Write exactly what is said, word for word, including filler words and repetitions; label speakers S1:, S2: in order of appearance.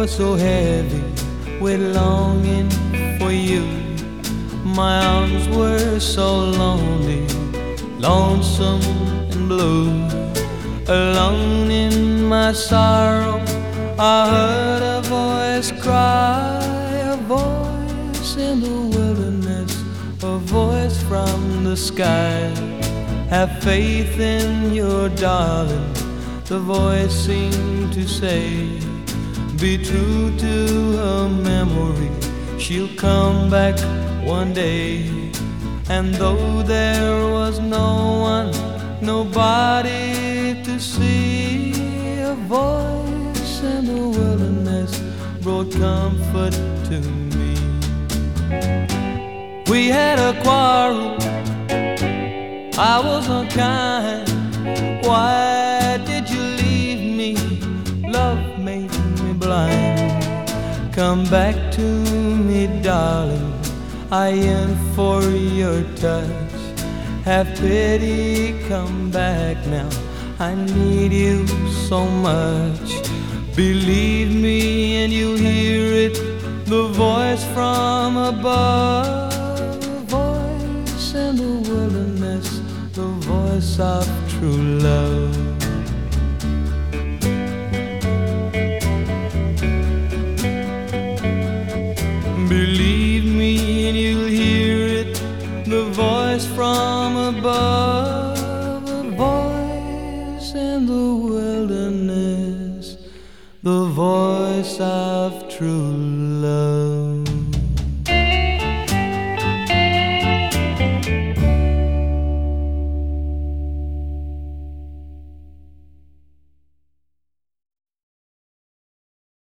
S1: was so heavy with longing for you. My arms were so lonely, lonesome and blue. Alone in my sorrow, I heard a voice cry, a voice in the wilderness, a voice from the sky. Have faith in your darling, the voice seemed to say. Be true to her memory, she'll come back one day. And though there was no one, nobody to see, a voice in the wilderness brought comfort to me. We had a quarrel, I was unkind. Why did you leave me? Love made me blind. Come back to me, darling, I yearn for your touch. Have pity, come back now, I need you so much. Believe me and you'll hear it, the voice from above, the voice in the wilderness, the voice of true love. Believe me and you'll hear it, the voice from above, the voice in the wilderness, the voice of true love.